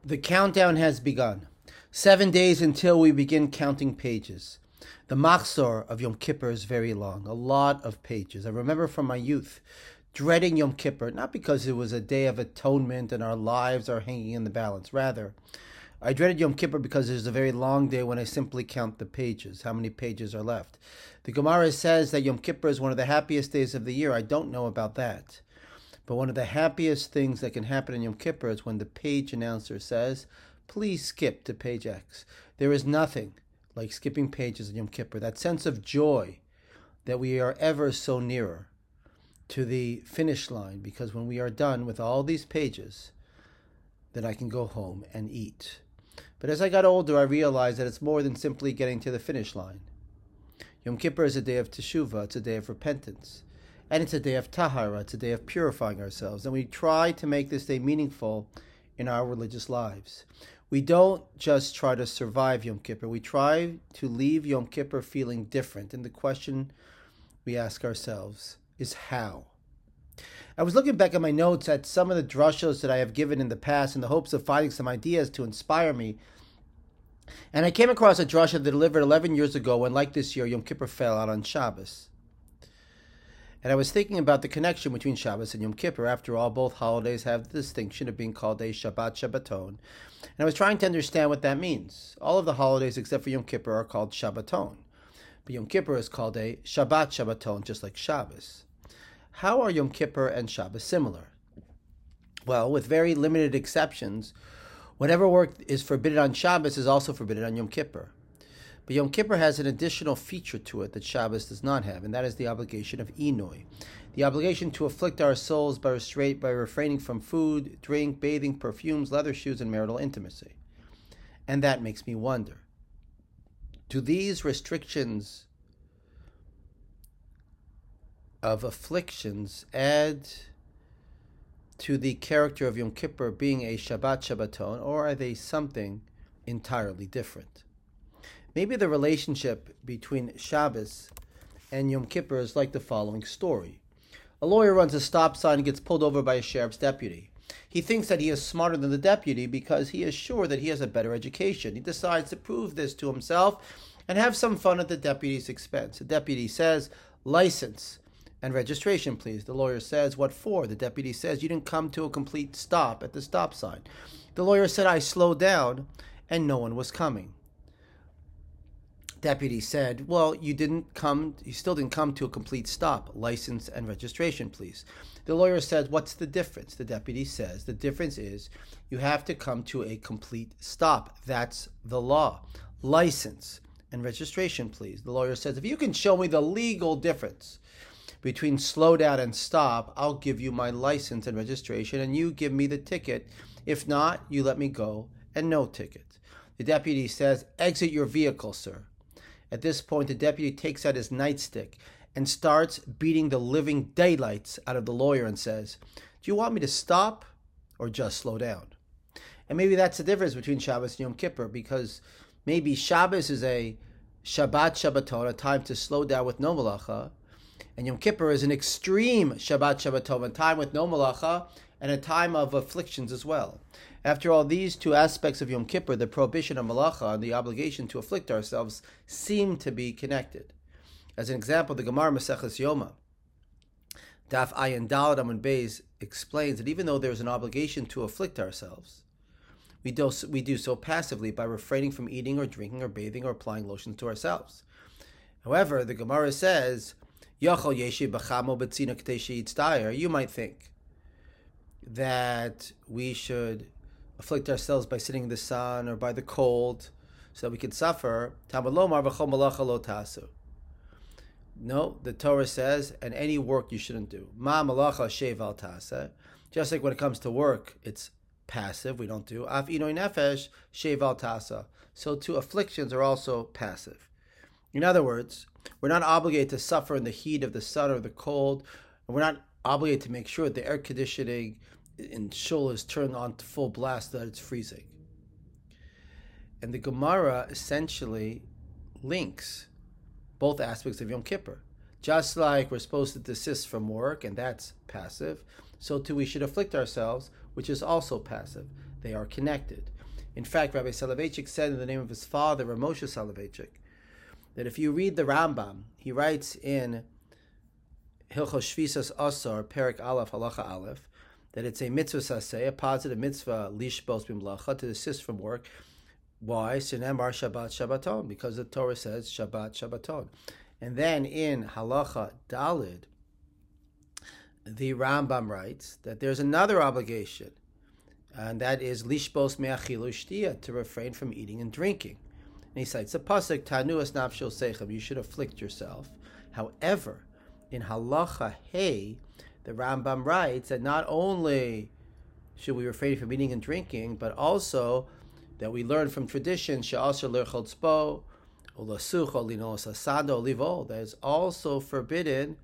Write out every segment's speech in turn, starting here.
The countdown has begun. 7 days until we begin counting pages. The machzor of Yom Kippur is very long, a lot of pages. I remember from my youth dreading Yom Kippur, not because it was a day of atonement and our lives are hanging in the balance. Rather, I dreaded Yom Kippur because it is a very long day when I simply count the pages, how many pages are left. The Gemara says that Yom Kippur is one of the happiest days of the year. I don't know about that. But one of the happiest things that can happen in Yom Kippur is when the page announcer says, please skip to page X. There is nothing like skipping pages in Yom Kippur. That sense of joy that we are ever so nearer to the finish line, because when we are done with all these pages, then I can go home and eat. But as I got older, I realized that it's more than simply getting to the finish line. Yom Kippur is a day of teshuvah, it's a day of repentance. And it's a day of tahara, it's a day of purifying ourselves. And we try to make this day meaningful in our religious lives. We don't just try to survive Yom Kippur, we try to leave Yom Kippur feeling different. And the question we ask ourselves is how? I was looking back at my notes at some of the drushos that I have given in the past in the hopes of finding some ideas to inspire me. And I came across a drasha that delivered 11 years ago when, like this year, Yom Kippur fell out on Shabbos. And I was thinking about the connection between Shabbos and Yom Kippur. After all, both holidays have the distinction of being called a Shabbat Shabbaton. And I was trying to understand what that means. All of the holidays except for Yom Kippur are called Shabbaton. But Yom Kippur is called a Shabbat Shabbaton, just like Shabbos. How are Yom Kippur and Shabbos similar? Well, with very limited exceptions, whatever work is forbidden on Shabbos is also forbidden on Yom Kippur. But Yom Kippur has an additional feature to it that Shabbos does not have, and that is the obligation of Inoi, the obligation to afflict our souls by refraining from food, drink, bathing, perfumes, leather shoes, and marital intimacy. And that makes me wonder, do these restrictions of afflictions add to the character of Yom Kippur being a Shabbat Shabbaton, or are they something entirely different? Maybe the relationship between Shabbos and Yom Kippur is like the following story. A lawyer runs a stop sign and gets pulled over by a sheriff's deputy. He thinks that he is smarter than the deputy because he is sure that he has a better education. He decides to prove this to himself and have some fun at the deputy's expense. The deputy says, license and registration, please. The lawyer says, what for? The deputy says, you didn't come to a complete stop at the stop sign. The lawyer said, I slowed down and no one was coming. Deputy said, well, you still didn't come to a complete stop. License and registration, please. The lawyer said, what's the difference? The deputy says, the difference is you have to come to a complete stop. That's the law. License and registration, please. The lawyer says, if you can show me the legal difference between slow down and stop, I'll give you my license and registration and you give me the ticket. If not, you let me go and no ticket. The deputy says, exit your vehicle, sir. At this point, the deputy takes out his nightstick and starts beating the living daylights out of the lawyer and says, do you want me to stop or just slow down? And maybe that's the difference between Shabbos and Yom Kippur, because maybe Shabbos is a Shabbat Shabbaton, a time to slow down with no malacha, and Yom Kippur is an extreme Shabbat Shabbaton, a time with no malacha and a time of afflictions as well. After all, these two aspects of Yom Kippur, the prohibition of malacha and the obligation to afflict ourselves, seem to be connected. As an example, the Gemara Maseches Yoma, Daf Ayin Daled Amud Beis, explains that even though there is an obligation to afflict ourselves, we do so passively by refraining from eating or drinking or bathing or applying lotions to ourselves. However, the Gemara says, Yachol Yeshi B'chamo B'tzina K'tei She'itz Dayer. You might think that we should afflict ourselves by sitting in the sun or by the cold so that we can suffer. No, the Torah says, and any work you shouldn't do. Ma malacha sheval tasa. Just like when it comes to work, it's passive, we don't do. Af inoi nefesh sheval tasa. So too, afflictions are also passive. In other words, we're not obligated to suffer in the heat of the sun or the cold, and we're not obligated to make sure that the air conditioning in shul is turned on to full blast so that it's freezing. And the Gemara essentially links both aspects of Yom Kippur. Just like we're supposed to desist from work, and that's passive, so too we should afflict ourselves, which is also passive. They are connected. In fact, Rabbi Soloveitchik said in the name of his father, Rav Moshe Soloveitchik, that if you read the Rambam, he writes in Hilchos Shvisas Asar, Perek Aleph, Halacha Aleph, that it's a mitzvah saseh, a positive mitzvah, lishbos b'mlacha, to desist from work. Why? Sinemar Shabbat Shabbaton, because the Torah says Shabbat Shabbaton. And then in Halacha Dalid, the Rambam writes that there's another obligation, and that is lishbos me'achilu shtia, to refrain from eating and drinking. And he cites the pasuk Tanuas nafshel seichem, you should afflict yourself. However, in Halacha Hey, the Rambam writes that not only should we refrain from eating and drinking, but also that we learn from tradition she'asher l'chol tzpo, ulasucho linos asado livol, that it's also forbidden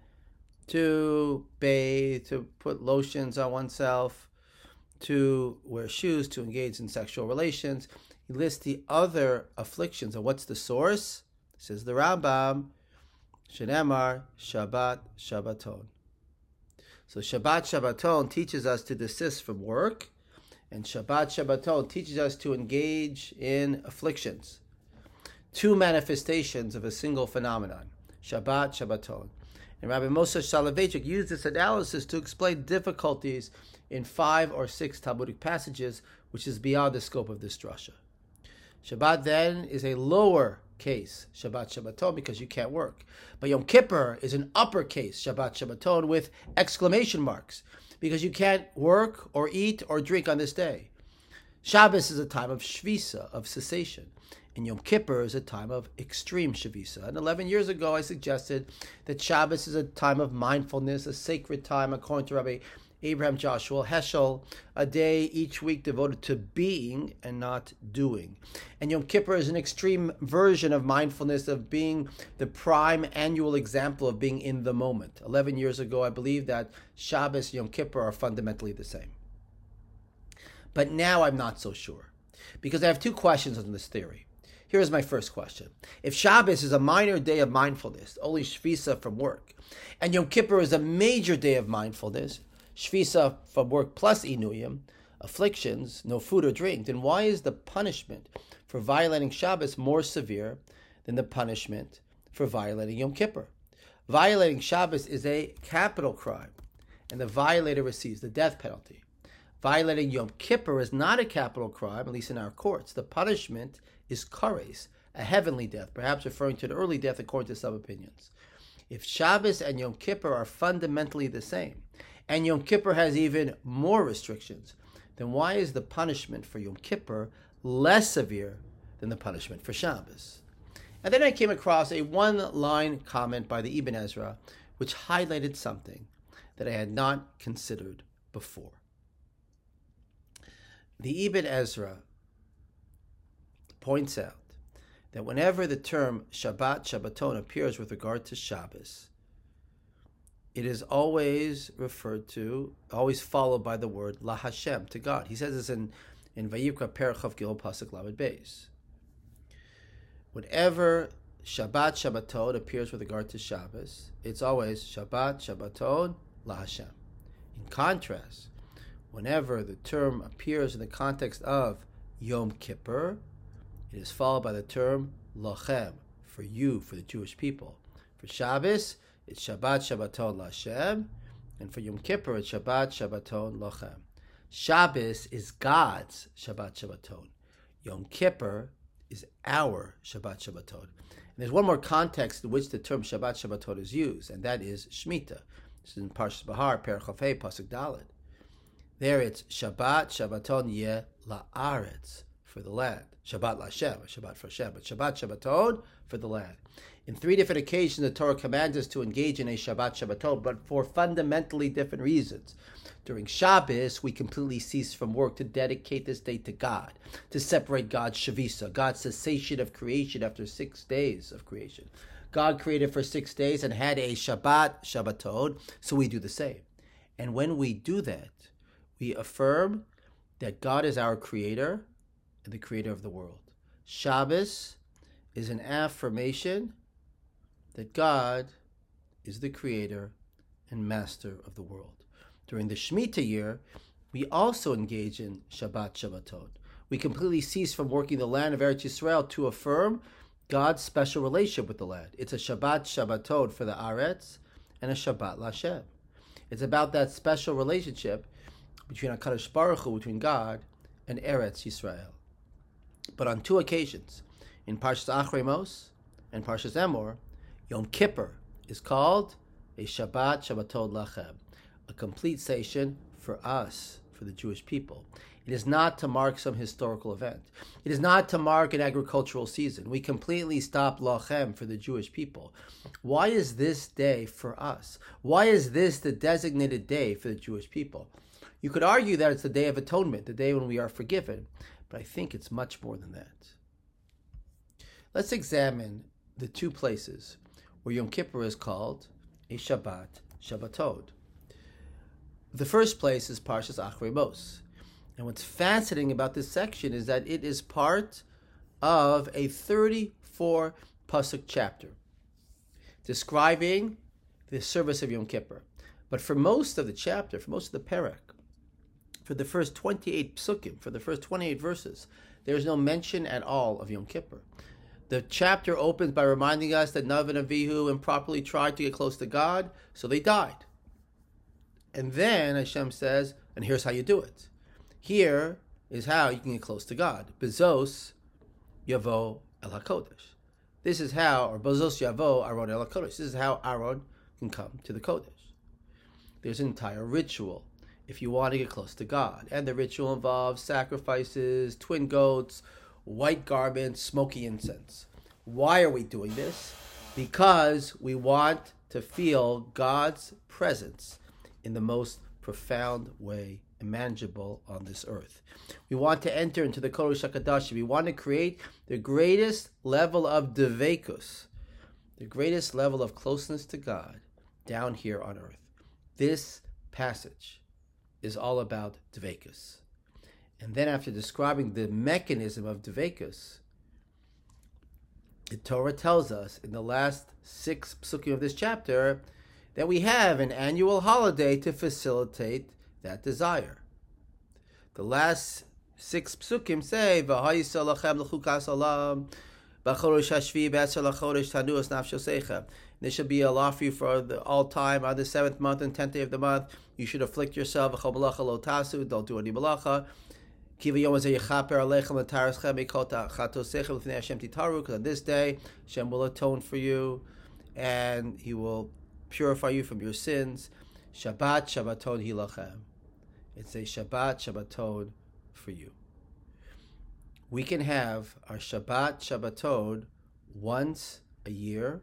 to bathe, to put lotions on oneself, to wear shoes, to engage in sexual relations. He lists the other afflictions. And what's the source? Says the Rambam, Shenemar Shabbat Shabbaton. So Shabbat Shabbaton teaches us to desist from work, and Shabbat Shabbaton teaches us to engage in afflictions. Two manifestations of a single phenomenon, Shabbat Shabbaton. And Rabbi Moshe Soloveitchik used this analysis to explain difficulties in 5 or 6 Talmudic passages, which is beyond the scope of this drasha. Shabbat then is a lower case, Shabbat Shabbaton, because you can't work. But Yom Kippur is an uppercase, Shabbat Shabbaton, with exclamation marks, because you can't work or eat or drink on this day. Shabbos is a time of shvisa, of cessation, and Yom Kippur is a time of extreme shvisa. And 11 years ago, I suggested that Shabbos is a time of mindfulness, a sacred time, according to Rabbi Abraham Joshua Heschel, a day each week devoted to being and not doing. And Yom Kippur is an extreme version of mindfulness, of being the prime annual example of being in the moment. 11 years ago, I believe that Shabbos and Yom Kippur are fundamentally the same. But now I'm not so sure, because I have 2 questions on this theory. Here is my first question. If Shabbos is a minor day of mindfulness, only shvisa from work, and Yom Kippur is a major day of mindfulness, shvisa from work plus inuyim, afflictions, no food or drink, then why is the punishment for violating Shabbos more severe than the punishment for violating Yom Kippur? Violating Shabbos is a capital crime, and the violator receives the death penalty. Violating Yom Kippur is not a capital crime, at least in our courts. The punishment is kares, a heavenly death, perhaps referring to an early death according to some opinions. If Shabbos and Yom Kippur are fundamentally the same, and Yom Kippur has even more restrictions, then why is the punishment for Yom Kippur less severe than the punishment for Shabbos? And then I came across a 1-line comment by the Ibn Ezra, which highlighted something that I had not considered before. The Ibn Ezra points out that whenever the term Shabbat Shabbaton appears with regard to Shabbos, it is always referred to, always followed by the word La Hashem, to God. He says this in Vayikra Perek Chav Gimel Pasuk Lamed Beis. Whenever Shabbat Shabbaton appears with regard to Shabbos, it's always Shabbat Shabbaton La Hashem. In contrast, whenever the term appears in the context of Yom Kippur, it is followed by the term Lachem, for you, for the Jewish people. For Shabbos, it's Shabbat Shabbaton Lashem, and for Yom Kippur, it's Shabbat Shabbaton Lachem. Shabbos is God's Shabbat Shabbaton. Yom Kippur is our Shabbat Shabbaton. And there's one more context in which the term Shabbat Shabbaton is used, and that is Shemitah. This is in Parshas Bahar, Perek Chav Hei, Pasuk Daled. There it's Shabbat Shabbaton Yeh La'aretz, for the land. Shabbat Lashem, Shabbat for Hashem, but Shabbat Shabbaton for the land. In 3 different occasions, the Torah commands us to engage in a Shabbat Shabbaton, but for fundamentally different reasons. During Shabbos, we completely cease from work to dedicate this day to God, to separate God's Shavisa, God's cessation of creation after 6 days of creation. God created for 6 days and had a Shabbat Shabbaton, so we do the same. And when we do that, we affirm that God is our creator and the creator of the world. Shabbos is an affirmation that God is the creator and master of the world. During the Shemitah year, we also engage in Shabbat Shabbaton. We completely cease from working the land of Eretz Yisrael to affirm God's special relationship with the land. It's a Shabbat Shabbatot for the Aretz and a Shabbat Lashem. It's about that special relationship between HaKadosh Baruch Hu, between God and Eretz Yisrael. But on two occasions, in Parshas Achrei Mos and Parshas Emor, Yom Kippur is called a Shabbat Shabbatot Lachem, a complete station for us, for the Jewish people. It is not to mark some historical event. It is not to mark an agricultural season. We completely stop Lachem for the Jewish people. Why is this day for us? Why is this the designated day for the Jewish people? You could argue that it's the Day of Atonement, the day when we are forgiven, but I think it's much more than that. Let's examine the two places where Yom Kippur is called a Shabbat Shabbatot. The first place is Parshas Achrei Mos. And what's fascinating about this section is that it is part of a 34 pasuk chapter describing the service of Yom Kippur. But for most of the chapter, for most of the parak, for the first 28 psukim, for the first 28 verses, there is no mention at all of Yom Kippur. The chapter opens by reminding us that Nadav and Avihu improperly tried to get close to God, so they died. And then Hashem says, and here's how you do it. Here is how you can get close to God. Bezos yavo el HaKodesh. This is how, or Bezos yavo Aaron el HaKodesh. This is how Aaron can come to the Kodesh. There's an entire ritual if you want to get close to God. And the ritual involves sacrifices, twin goats, white garments, smoky incense. Why are we doing this? Because we want to feel God's presence in the most profound way imaginable on this earth. We want to enter into the Kodesh HaKadosh. We want to create the greatest level of devekus, the greatest level of closeness to God down here on earth. This passage is all about devekus. And then after describing the mechanism of devekus, the Torah tells us in the last 6 psukim of this chapter that we have an annual holiday to facilitate that desire. The last 6 psukim say, "V'hayisa lachem l'chukas olam, b'chodesh hashvi b'etzer l'chodesh tanuas nafshoseichem." There shall be a law for you for all time on the 7th month and 10th day of the month. You should afflict yourself. V'chol malacha lo tasu. Don't do any malacha. Because on this day, Hashem will atone for you, and He will purify you from your sins. Shabbat Shabbaton Hilachem. It's a Shabbat Shabbaton for you. We can have our Shabbat Shabbaton once a year,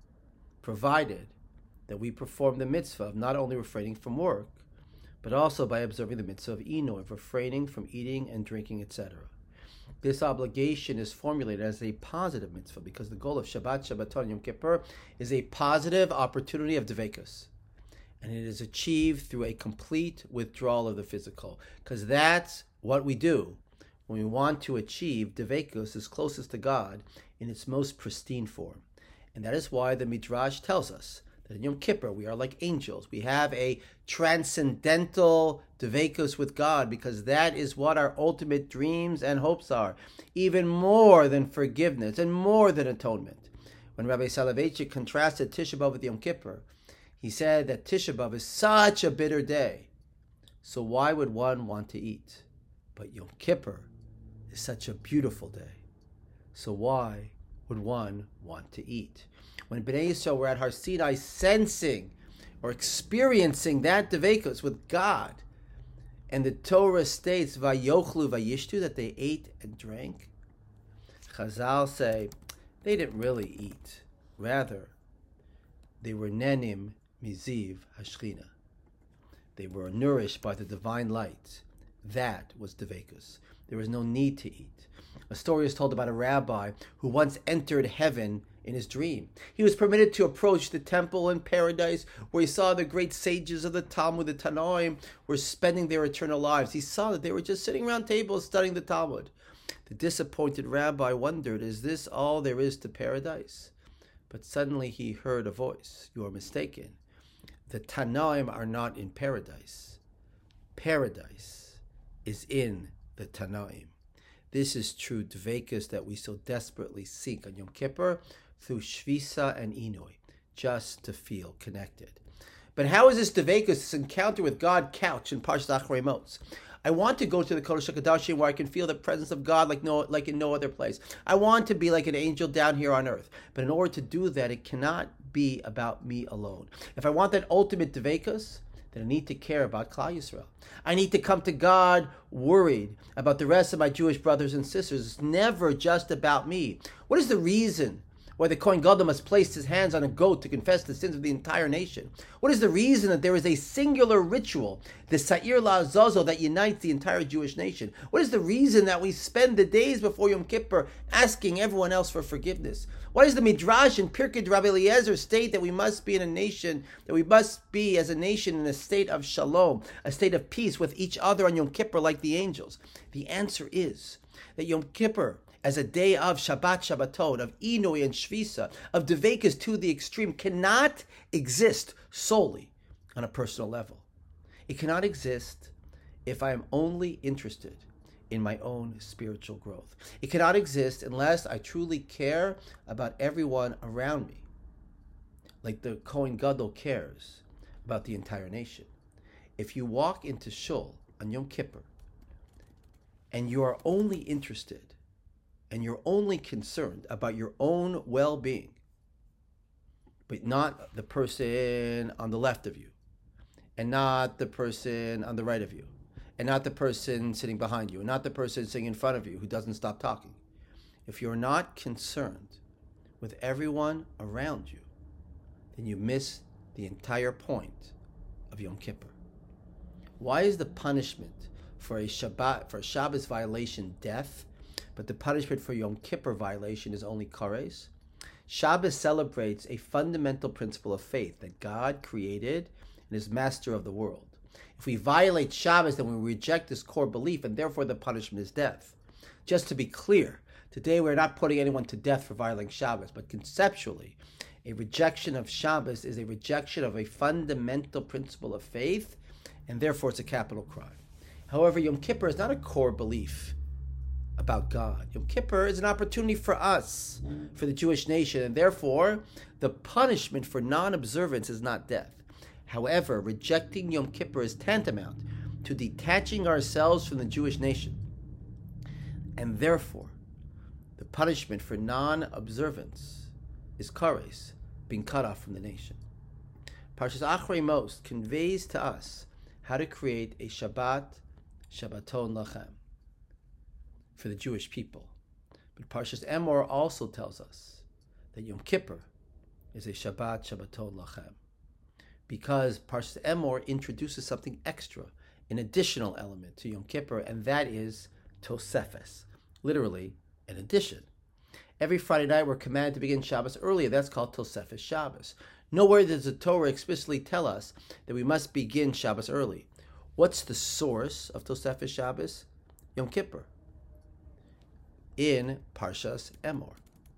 provided that we perform the mitzvah of not only refraining from work, but also by observing the mitzvah of ino, of refraining from eating and drinking, etc. This obligation is formulated as a positive mitzvah because the goal of Shabbat Shabbaton Yom Kippur is a positive opportunity of devekus. And it is achieved through a complete withdrawal of the physical. Because that's what we do when we want to achieve devekus as closest to God in its most pristine form. And that is why the Midrash tells us that in Yom Kippur we are like angels. We have a transcendental devekus with God because that is what our ultimate dreams and hopes are. Even more than forgiveness and more than atonement. When Rabbi Soloveitchik contrasted Tisha B'Av with Yom Kippur, he said that Tisha B'Av is such a bitter day. So why would one want to eat? But Yom Kippur is such a beautiful day. So why would one want to eat? When Bnei Yisrael were at Har Sinai sensing or experiencing that devekus with God, and the Torah states, Vayochlu Vayishtu, that they ate and drank, Chazal say they didn't really eat. Rather, they were nenim miziv hashchina. They were nourished by the divine light. That was devekus. There was no need to eat. A story is told about a rabbi who once entered heaven in his dream. He was permitted to approach the temple in paradise where he saw the great sages of the Talmud, the Tanoim, were spending their eternal lives. He saw that they were just sitting around tables studying the Talmud. The disappointed rabbi wondered, is this all there is to paradise? But suddenly he heard a voice. You are mistaken. The Tanoim are not in paradise. Paradise is in the Tanoim. This is true dveikus that we so desperately seek on Yom Kippur through Shvisa and Inui, just to feel connected. But how is this dveikus, this encounter with God, couched in Parshas Acharei Mos? I want to go to the Kodesh HaKodashim where I can feel the presence of God like in no other place. I want to be like an angel down here on earth. But in order to do that, it cannot be about me alone. If I want that ultimate dveikus, then I need to care about Klal Yisrael. I need to come to God worried about the rest of my Jewish brothers and sisters. It's never just about me. What is the reason why the Kohen Gadol must place his hands on a goat to confess the sins of the entire nation? What is the reason that there is a singular ritual, the Sa'ir La'azazel, that unites the entire Jewish nation? What is the reason that we spend the days before Yom Kippur asking everyone else for forgiveness? Why does the Midrash in Pirkei Rabbi Eliezer state that we must be in a nation, that we must be as a nation in a state of shalom, a state of peace with each other on Yom Kippur like the angels? The answer is that Yom Kippur, as a day of Shabbat Shabbaton, of Inui and Shvisa, of dveikus to the extreme, cannot exist solely on a personal level. It cannot exist if I am only interested in my own spiritual growth. It cannot exist unless I truly care about everyone around me, like the Kohen Gadol cares about the entire nation. If you walk into Shul on Yom Kippur and you are only interested and you're only concerned about your own well-being, but not the person on the left of you, and not the person on the right of you, and not the person sitting behind you, and not the person sitting in front of you who doesn't stop talking. If you're not concerned with everyone around you, then you miss the entire point of Yom Kippur. Why is the punishment for a Shabbos violation death, but the punishment for Yom Kippur violation is only kares? Shabbos celebrates a fundamental principle of faith that God created and is master of the world. If we violate Shabbos, then we reject this core belief, and therefore the punishment is death. Just to be clear, today we're not putting anyone to death for violating Shabbos, but conceptually, a rejection of Shabbos is a rejection of a fundamental principle of faith, and therefore it's a capital crime. However, Yom Kippur is not a core belief about God. Yom Kippur is an opportunity for us, for the Jewish nation, and therefore the punishment for non-observance is not death. However, rejecting Yom Kippur is tantamount to detaching ourselves from the Jewish nation, and therefore the punishment for non-observance is kares, being cut off from the nation. Parshas Acharei Mos conveys to us how to create a Shabbat, Shabbaton Lachem, for the Jewish people. But Parshas Emor also tells us that Yom Kippur is a Shabbat, Shabbaton Lachem, because Parshas Emor introduces something extra, an additional element to Yom Kippur, and that is Tosefes, literally an addition. Every Friday night we're commanded to begin Shabbos earlier. That's called Tosefes Shabbos. Nowhere does the Torah explicitly tell us that we must begin Shabbos early. What's the source of Tosefes Shabbos? Yom Kippur, in Parshas Emor.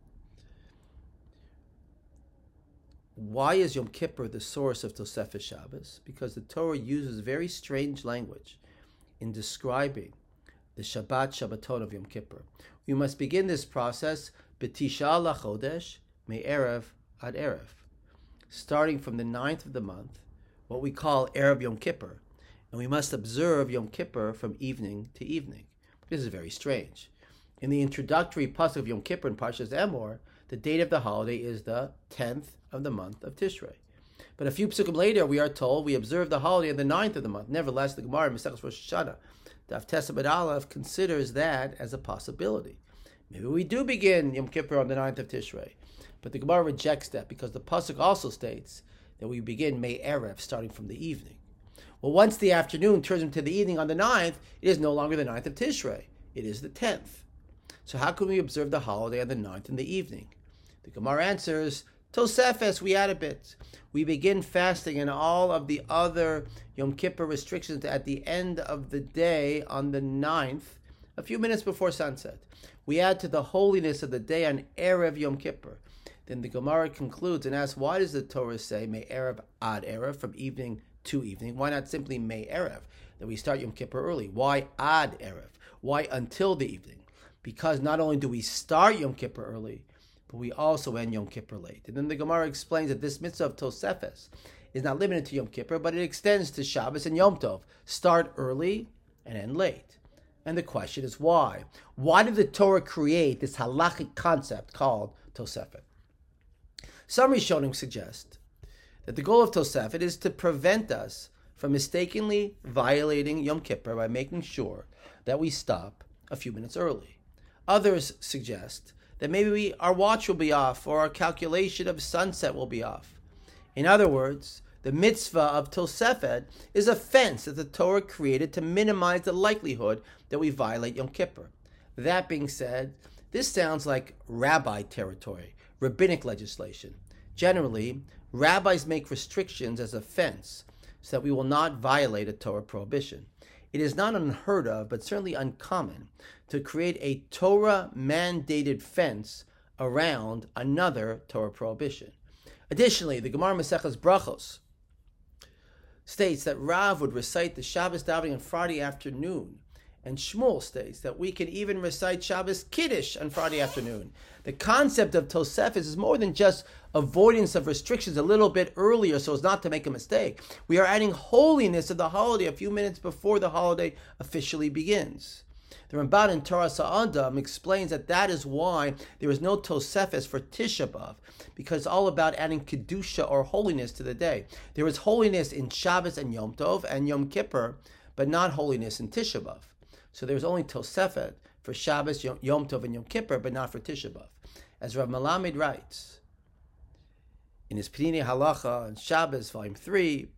Why is Yom Kippur the source of Tosefes Shabbos? Because the Torah uses very strange language in describing the Shabbat Shabbaton of Yom Kippur. We must begin this process b'tisha lachodesh me'erev ad erev, starting from the 9th of the month, what we call Erev Yom Kippur, and we must observe Yom Kippur from evening to evening. This is very strange. In the introductory pasuk of Yom Kippur in Parshas Emor, the date of the holiday is the 10th of the month of Tishrei. But a few psukim later, we are told we observe the holiday on the 9th of the month. Nevertheless, the Gemara in Maseches Rosh Hashanah, Daf Tesabed Aleph, considers that as a possibility. Maybe we do begin Yom Kippur on the 9th of Tishrei. But the Gemara rejects that because the pasuk also states that we begin May Erev, starting from the evening. Well, once the afternoon turns into the evening on the 9th, it is no longer the 9th of Tishrei. It is the 10th. So how can we observe the holiday on the 9th in the evening? The Gemara answers, Tosefes, we add a bit. We begin fasting and all of the other Yom Kippur restrictions at the end of the day on the 9th, a few minutes before sunset. We add to the holiness of the day on Erev Yom Kippur. Then the Gemara concludes and asks, why does the Torah say May Erev ad Erev, from evening to evening? Why not simply May Erev, that we start Yom Kippur early? Why ad Erev? Why until the evening? because not only do we start Yom Kippur early, but we also end Yom Kippur late. And then the Gemara explains that this mitzvah of Tosefes is not limited to Yom Kippur, but it extends to Shabbos and Yom Tov. Start early and end late. And the question is why? Why did the Torah create this halachic concept called Tosefet? Some Rishonim suggest that the goal of Tosefet is to prevent us from mistakenly violating Yom Kippur by making sure that we stop a few minutes early. Others suggest that maybe our watch will be off or our calculation of sunset will be off. In other words, the mitzvah of Tosefet is a fence that the Torah created to minimize the likelihood that we violate Yom Kippur. That being said, this sounds like rabbi territory, rabbinic legislation. Generally, rabbis make restrictions as a fence so that we will not violate a Torah prohibition. It is not unheard of, but certainly uncommon, to create a Torah-mandated fence around another Torah prohibition. Additionally, the Gemara Maseches Brachos states that Rav would recite the Shabbos davening on Friday afternoon, and Shmuel states that we can even recite Shabbos Kiddush on Friday afternoon. The concept of Tosefes is more than just avoidance of restrictions a little bit earlier so as not to make a mistake. We are adding holiness to the holiday a few minutes before the holiday officially begins. The Ramban in Torah Sa'adam explains that is why there is no Tosefes for Tisha B'Av, because it's all about adding Kedusha or holiness to the day. There is holiness in Shabbos and Yom Tov and Yom Kippur, but not holiness in Tisha B'Av. So there's only Tosefet for Shabbos, Yom Tov, and Yom Kippur, but not for Tisha B'Av. As Rav Melamed writes in his Pnei Halacha on Shabbos, Volume 3,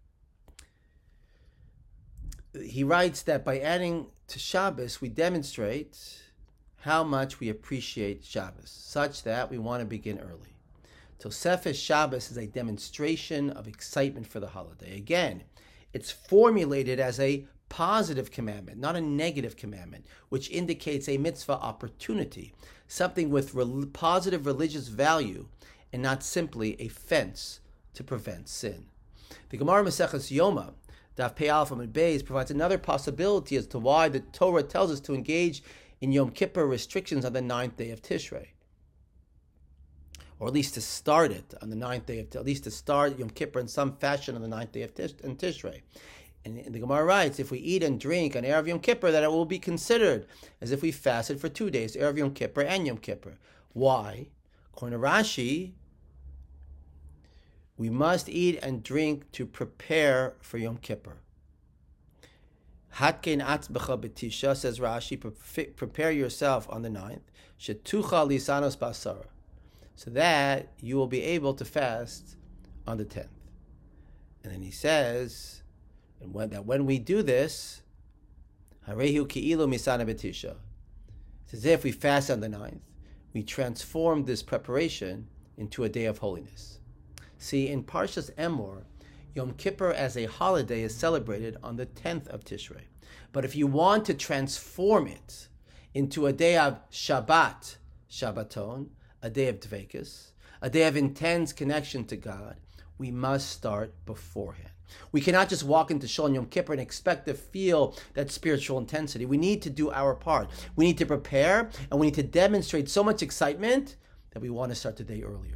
he writes that by adding to Shabbos, we demonstrate how much we appreciate Shabbos, such that we want to begin early. Tosefes Shabbos is a demonstration of excitement for the holiday. Again, it's formulated as a positive commandment, not a negative commandment, which indicates a mitzvah opportunity, something with positive religious value, and not simply a fence to prevent sin. The Gemara Maseches Yoma, Daf Pei Aleph Amud Beis, provides another possibility as to why the Torah tells us to engage in Yom Kippur restrictions on the 9th day of Tishrei, or at least to start it on the 9th day of, at least to start Yom Kippur in some fashion on the 9th day of Tishrei. And the Gemara writes, if we eat and drink on Erev Yom Kippur, that it will be considered as if we fasted for 2 days, Erev Yom Kippur and Yom Kippur. Why? According to Rashi, we must eat and drink to prepare for Yom Kippur. Hatkein atzbecha b'tisha, says Rashi, prepare yourself on the 9th, shetucha lisanos basara, so that you will be able to fast on the 10th. And then he says, and when we do this, harehu ki'ilu misana b'tisha, it's as if we fast on the 9th, we transform this preparation into a day of holiness. See, in Parshas Emor, Yom Kippur as a holiday is celebrated on the 10th of Tishrei. But if you want to transform it into a day of Shabbat, Shabbaton, a day of Dveikus, a day of intense connection to God, we must start beforehand. We cannot just walk into Shul Yom Kippur and expect to feel that spiritual intensity. We need to do our part. We need to prepare, and we need to demonstrate so much excitement that we want to start the day earlier.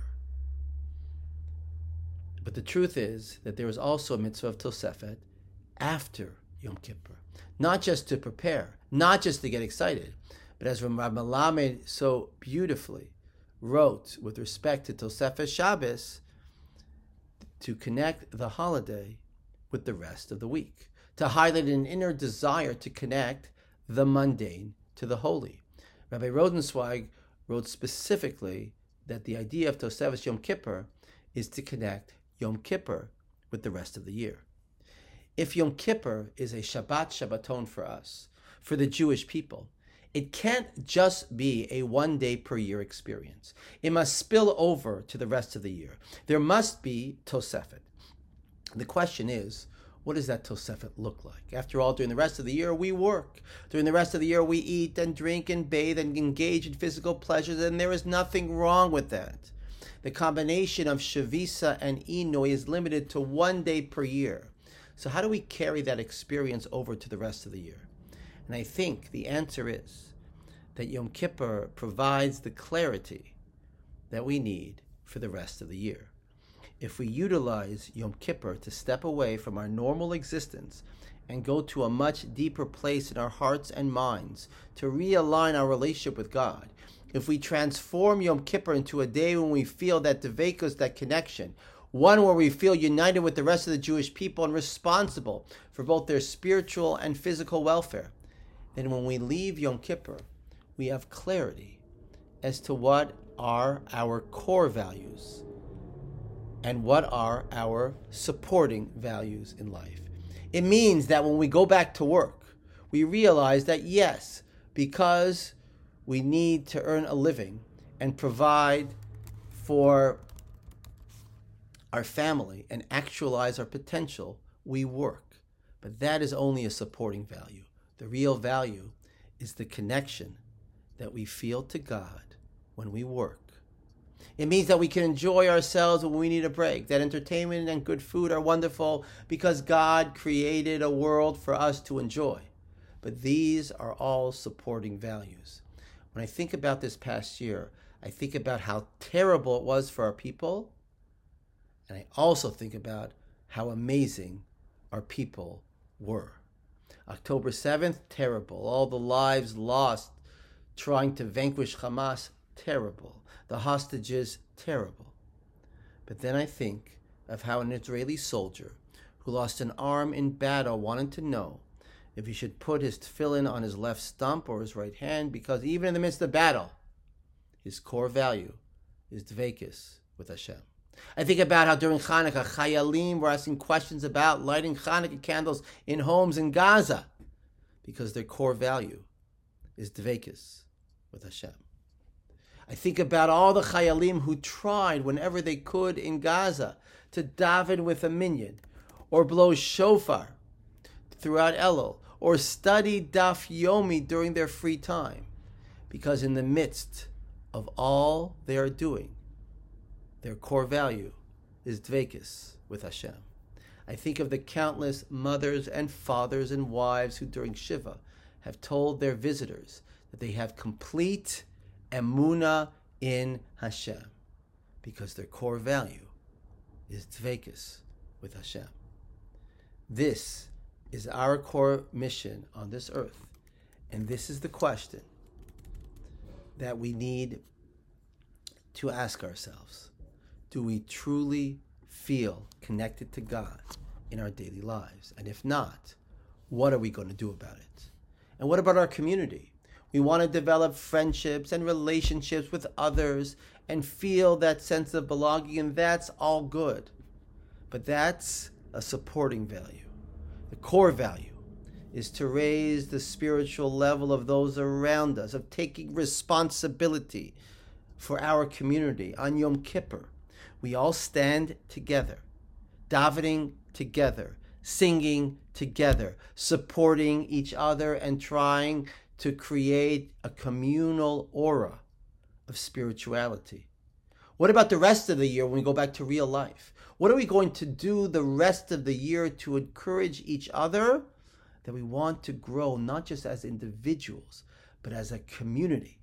But the truth is that there is also a mitzvah of Tosefet after Yom Kippur. Not just to prepare, not just to get excited, but as Rav Melamed so beautifully wrote with respect to Tosefes Shabbos, to connect the holiday with the rest of the week, to highlight an inner desire to connect the mundane to the holy. Rabbi Rosenzweig wrote specifically that the idea of Tosefes Yom Kippur is to connect Yom Kippur with the rest of the year. If Yom Kippur is a Shabbat Shabbaton for us, for the Jewish people, it can't just be a 1 day per year experience. It must spill over to the rest of the year. There must be Tosefet. The question is, what does that Tosefet look like? After all, during the rest of the year, we work. During the rest of the year, we eat and drink and bathe and engage in physical pleasures, and there is nothing wrong with that. The combination of Shavisa and Inui is limited to 1 day per year. So how do we carry that experience over to the rest of the year? And I think the answer is that Yom Kippur provides the clarity that we need for the rest of the year. If we utilize Yom Kippur to step away from our normal existence and go to a much deeper place in our hearts and minds to realign our relationship with God, if we transform Yom Kippur into a day when we feel that Dveikus, that connection, one where we feel united with the rest of the Jewish people and responsible for both their spiritual and physical welfare, then when we leave Yom Kippur, we have clarity as to what are our core values and what are our supporting values in life. It means that when we go back to work, we realize that yes, because we need to earn a living and provide for our family and actualize our potential, we work. But that is only a supporting value. The real value is the connection that we feel to God when we work. It means that we can enjoy ourselves when we need a break, that entertainment and good food are wonderful because God created a world for us to enjoy. But these are all supporting values. When I think about this past year, I think about how terrible it was for our people, and I also think about how amazing our people were. October 7th, terrible. All the lives lost trying to vanquish Hamas, terrible. The hostages, terrible. But then I think of how an Israeli soldier who lost an arm in battle wanted to know if he should put his tefillin on his left stump or his right hand, because even in the midst of battle, his core value is dveikis with Hashem. I think about how during Hanukkah, Chayalim were asking questions about lighting Hanukkah candles in homes in Gaza, because their core value is dveikis with Hashem. I think about all the Chayalim who tried whenever they could in Gaza to daven with a minyan, or blow shofar throughout Elul, or study Daf Yomi during their free time, because in the midst of all they are doing, their core value is dveikis with Hashem. I think of the countless mothers and fathers and wives who during Shiva have told their visitors that they have complete emunah in Hashem, because their core value is dveikis with Hashem. This is our core mission on this earth, and this is the question that we need to ask ourselves. Do we truly feel connected to God in our daily lives? And if not, what are we going to do about it? And what about our community? We want to develop friendships and relationships with others and feel that sense of belonging, and that's all good. But that's a supporting value. The core value is to raise the spiritual level of those around us, of taking responsibility for our community. On Yom Kippur, we all stand together, davening together, singing together, supporting each other, and trying to create a communal aura of spirituality. What about the rest of the year when we go back to real life? What are we going to do the rest of the year to encourage each other that we want to grow, not just as individuals, but as a community?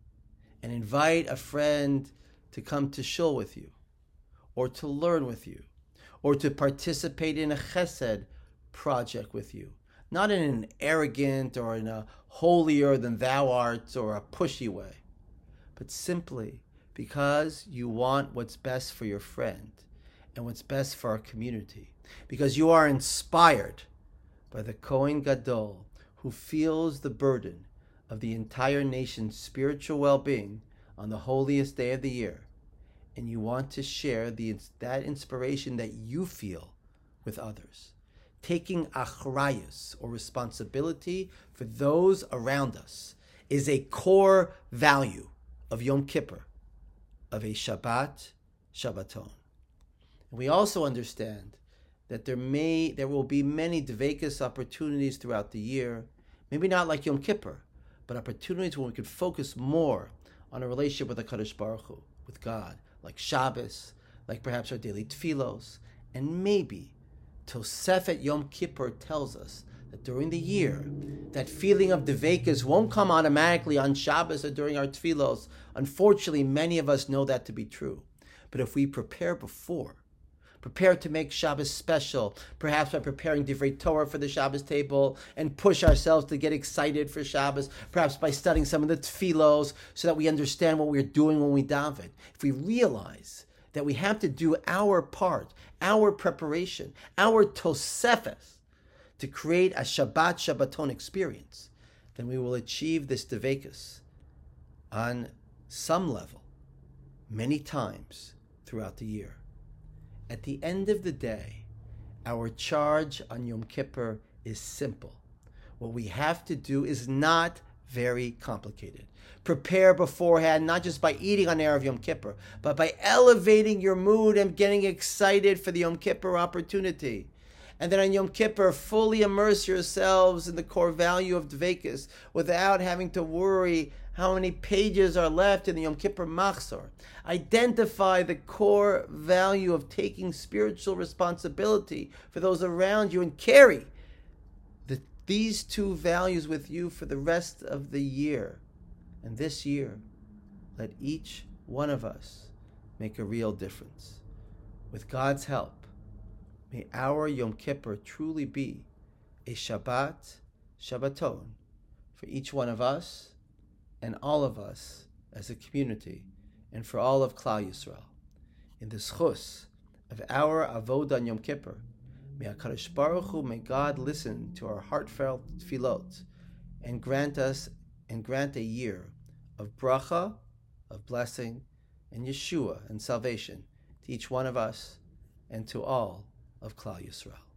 And invite a friend to come to shul with you, or to learn with you, or to participate in a chesed project with you. Not in an arrogant or in a holier than thou art or a pushy way, but simply because you want what's best for your friend and what's best for our community. Because you are inspired by the Kohen Gadol, who feels the burden of the entire nation's spiritual well-being on the holiest day of the year, and you want to share that inspiration that you feel with others. Taking achrayus, or responsibility for those around us, is a core value of Yom Kippur, of a Shabbat, Shabbaton. And we also understand that there will be many dveikus opportunities throughout the year, maybe not like Yom Kippur, but opportunities where we could focus more on a relationship with HaKadosh Baruch Hu, with God, like Shabbos, like perhaps our daily tefillos, and maybe Tosefet Yom Kippur tells us that during the year, that feeling of Dveikus won't come automatically on Shabbos or during our tefillos. Unfortunately, many of us know that to be true. But if we prepare before, prepare to make Shabbos special, perhaps by preparing Divrei Torah for the Shabbos table, and push ourselves to get excited for Shabbos, perhaps by studying some of the tefillos so that we understand what we're doing when we daven. If we realize that we have to do our part, our preparation, our tosefes, to create a Shabbaton experience, then we will achieve this Dveikus on some level, many times throughout the year. At the end of the day, our charge on Yom Kippur is simple. What we have to do is not very complicated. Prepare beforehand, not just by eating on Erev Yom Kippur, but by elevating your mood and getting excited for the Yom Kippur opportunity. And then on Yom Kippur, fully immerse yourselves in the core value of Dveikus without having to worry how many pages are left in the Yom Kippur Machzor. Identify the core value of taking spiritual responsibility for those around you and carry these two values with you for the rest of the year. And this year, let each one of us make a real difference. With God's help, may our Yom Kippur truly be a Shabbaton for each one of us and all of us as a community, and for all of Klal Yisrael. In the schus of our avodah on Yom Kippur, may HaKadosh Baruch Hu, may God listen to our heartfelt tefillot and grant a year of bracha, of blessing, and Yeshua and salvation to each one of us and to all of Klal Yisrael.